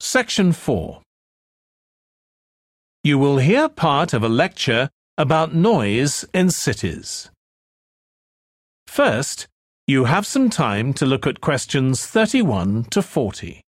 Section 4. You will hear part of a lecture about noise in cities. First, you have some time to look at questions 31 to 40.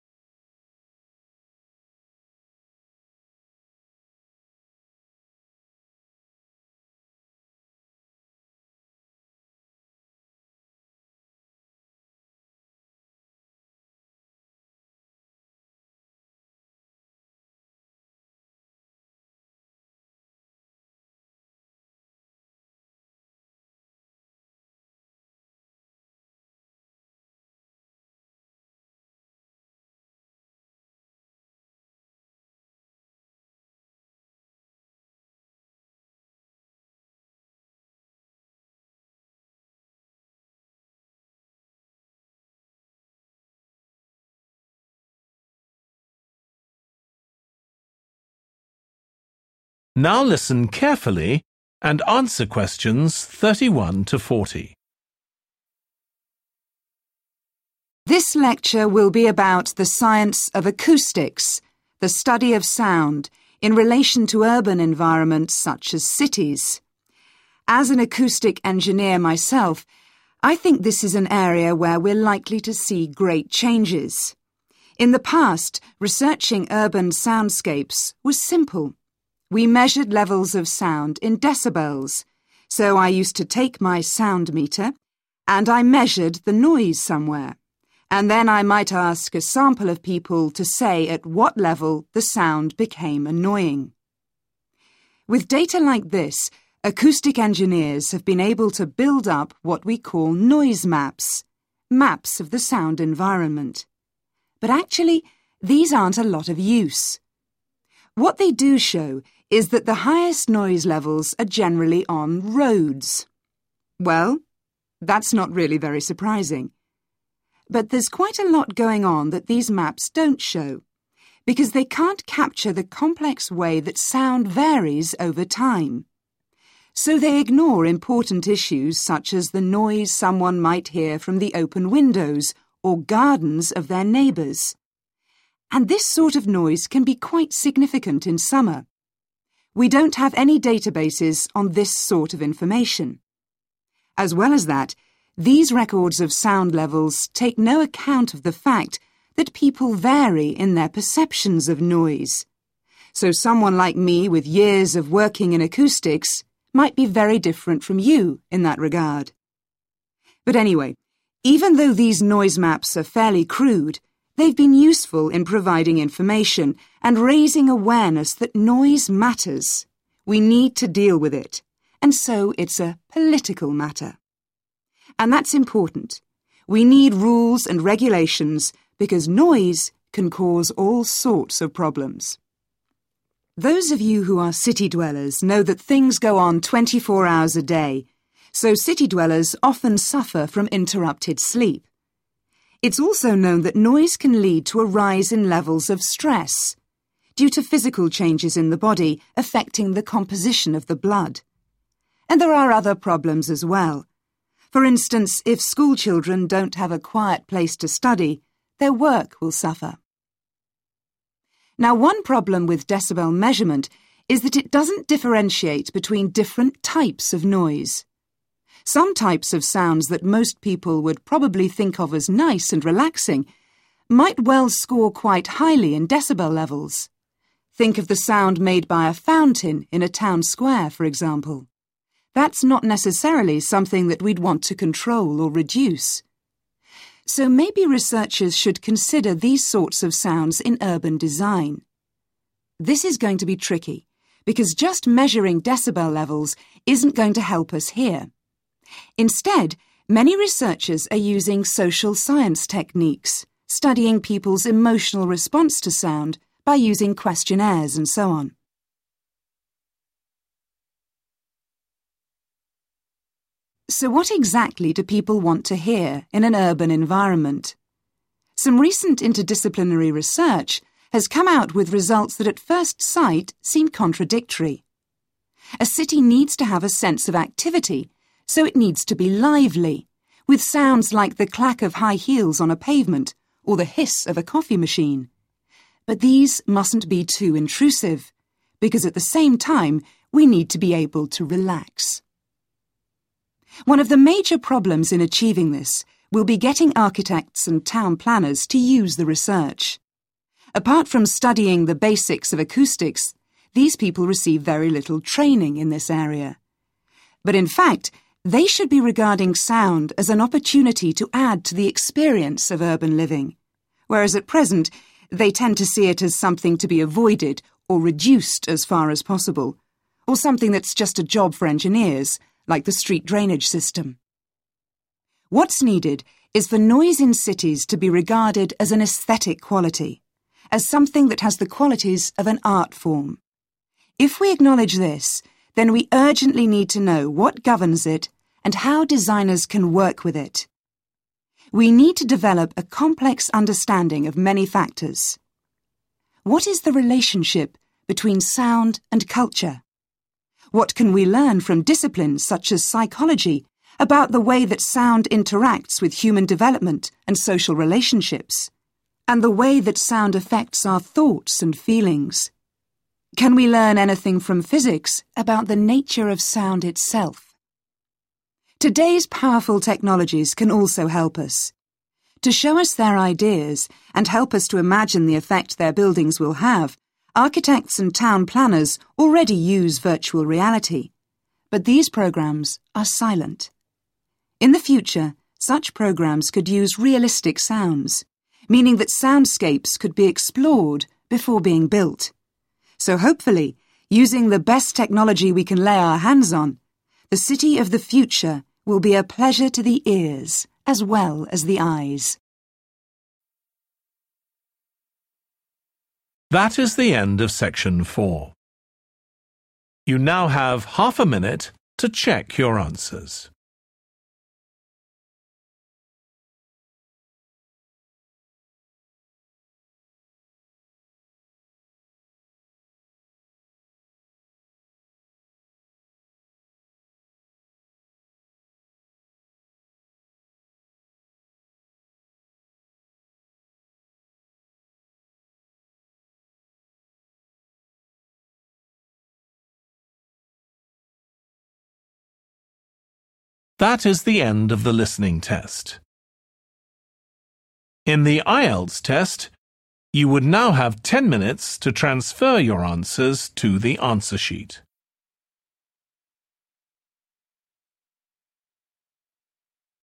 Now listen carefully and answer questions 31 to 40. This lecture will be about the science of acoustics, the study of sound, in relation to urban environments such as cities. As an acoustic engineer myself, I think this is an area where we're likely to see great changes. In the past, researching urban soundscapes was simple. We measured levels of sound in decibels, so I used to take my sound meter and I measured the noise somewhere, and then I might ask a sample of people to say at what level the sound became annoying. With data like this, acoustic engineers have been able to build up what we call noise maps, maps of the sound environment. But actually, these aren't a lot of use. What they do show is that the highest noise levels are generally on roads. Well, that's not really very surprising. But there's quite a lot going on that these maps don't show, because they can't capture the complex way that sound varies over time. So they ignore important issues such as the noise someone might hear from the open windows or gardens of their neighbours. And this sort of noise can be quite significant in summer. We don't have any databases on this sort of information. As well as that, these records of sound levels take no account of the fact that people vary in their perceptions of noise. So someone like me with years of working in acoustics might be very different from you in that regard. But anyway, even though these noise maps are fairly crude, they've been useful in providing information and raising awareness that noise matters. We need to deal with it, and so it's a political matter. And that's important. We need rules and regulations because noise can cause all sorts of problems. Those of you who are city dwellers know that things go on 24 hours a day, so city dwellers often suffer from interrupted sleep. It's also known that noise can lead to a rise in levels of stress due to physical changes in the body affecting the composition of the blood. And there are other problems as well. For instance, if school children don't have a quiet place to study, their work will suffer. Now, one problem with decibel measurement is that it doesn't differentiate between different types of noise. Some types of sounds that most people would probably think of as nice and relaxing might well score quite highly in decibel levels. Think of the sound made by a fountain in a town square, for example. That's not necessarily something that we'd want to control or reduce. So maybe researchers should consider these sorts of sounds in urban design. This is going to be tricky, because just measuring decibel levels isn't going to help us here. Instead, many researchers are using social science techniques, studying people's emotional response to sound by using questionnaires and so on. So what exactly do people want to hear in an urban environment? Some recent interdisciplinary research has come out with results that at first sight seem contradictory. A city needs to have a sense of activity, so it needs to be lively, with sounds like the clack of high heels on a pavement or the hiss of a coffee machine. But these mustn't be too intrusive, because at the same time, we need to be able to relax. One of the major problems in achieving this will be getting architects and town planners to use the research. Apart from studying the basics of acoustics, these people receive very little training in this area. But in fact, they should be regarding sound as an opportunity to add to the experience of urban living, whereas at present, they tend to see it as something to be avoided or reduced as far as possible, or something that's just a job for engineers, like the street drainage system. What's needed is for noise in cities to be regarded as an aesthetic quality, as something that has the qualities of an art form. If we acknowledge this, then we urgently need to know what governs it and how designers can work with it. We need to develop a complex understanding of many factors. What is the relationship between sound and culture? What can we learn from disciplines such as psychology about the way that sound interacts with human development and social relationships, and the way that sound affects our thoughts and feelings? Can we learn anything from physics about the nature of sound itself? Today's powerful technologies can also help us. To show us their ideas and help us to imagine the effect their buildings will have, architects and town planners already use virtual reality, but these programs are silent. In the future, such programs could use realistic sounds, meaning that soundscapes could be explored before being built. So hopefully, using the best technology we can lay our hands on, the city of the future will be a pleasure to the ears as well as the eyes. That is the end of section 4. You now have half a minute to check your answers. That is the end of the listening test. In the IELTS test, you would now have 10 minutes to transfer your answers to the answer sheet.